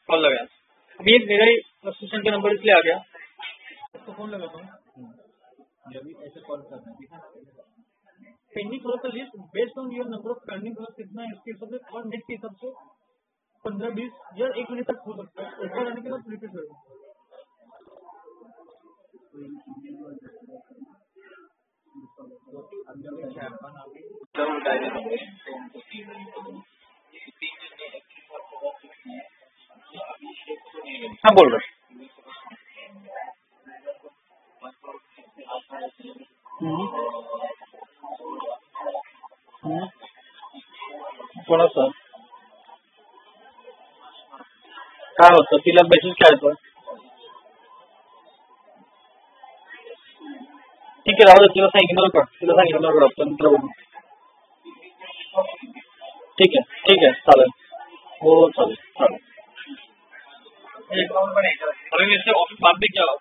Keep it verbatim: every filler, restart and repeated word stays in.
Call लगाया। अभी एक मेरा ही स्टेशन का नंबर इसलिए आ गया, उसको फोन लगाता हूँ। अभी ऐसे कॉल करना है, पेंडिंग कॉल का list based on your number of pending call कितना है इसके हिसाब से और नेट के हिसाब से पंद्रह बीस या एक मिनट तक हो सकता है। एक बार आने के बाद रिपीट होगा। हाँ बोल रहे थोड़ा सा काय होतं तिला मेसेज करायचं। ठीक आहे राहू दे, तिला सांगितलं का तिला सांगितलं का नंतर बघू। ठीक आहे ठीक आहे चालेल, हो चालेल चालेल। अभी मेरे से ऑफिस बात भी क्या